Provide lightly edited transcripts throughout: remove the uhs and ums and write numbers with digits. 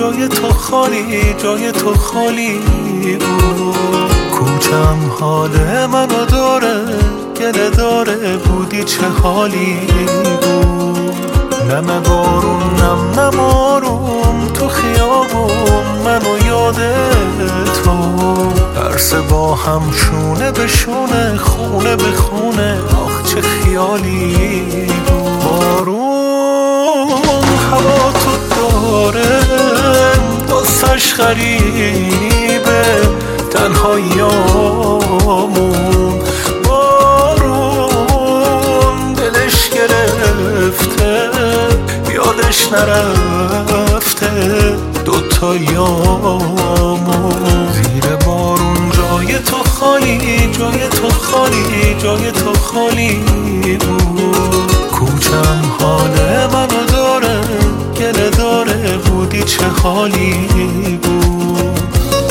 جای تو خالی، جای تو خالی بود. کوچم حال منو داره، گله داره، بودی چه حالی بود. نم بارون نم آروم تو خیابون، منو یاد تو. هر سه با هم شونه به شونه، خونه به خونه، آخ چه خیالی بود. بارون هوا تو داره، دستش غریبه، تنهاییامون. بارون دلش گرفته، یادش نرفته دوتایامون. زیر بارون جای تو خالی، جای تو خالی، جای تو خالی بود. کوچم حال منو داره، گله داره، بودی چه حالی بود.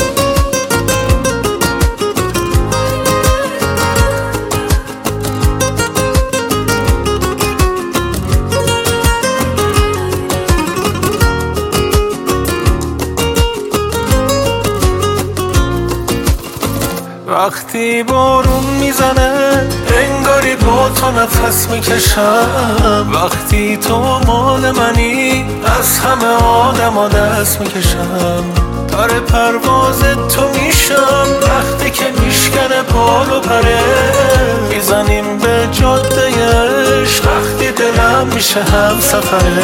وقتی بارون میزنه انگاری با تو نفس میکشم. وقتی تو مال منی از همه آدما دست میکشم. پر پرواز تو میشم وقتی که میشکنه بال و پره. میزنیم به جاده عشق وقتی دلم میشه هم سفره.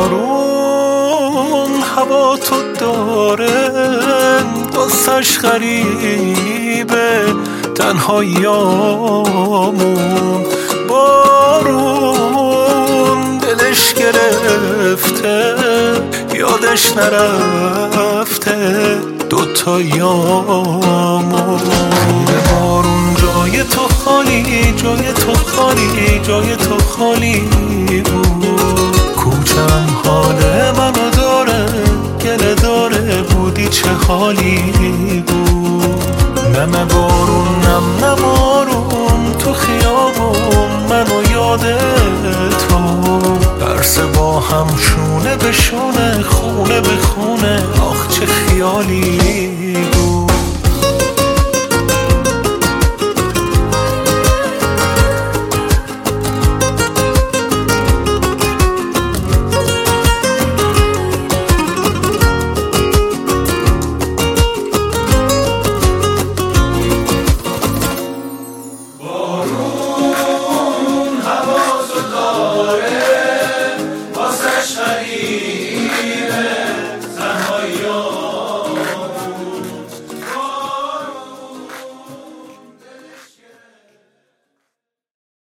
بارون هوا تو داره، دستش غریبه، تنهاییامون. بارون دلش گرفته، یادش نرفته دوتایامون. زیر بارون جای تو خالی، جای تو خالی، جای تو خالی بود. کوچم حال منو داره، گله داره، بودی چه حالی بود. نم بارون نم آروم تو خیابون، منو یاد تو. هر سه با هم شونه به شونه، خونه به خونه، آخ چه خیالی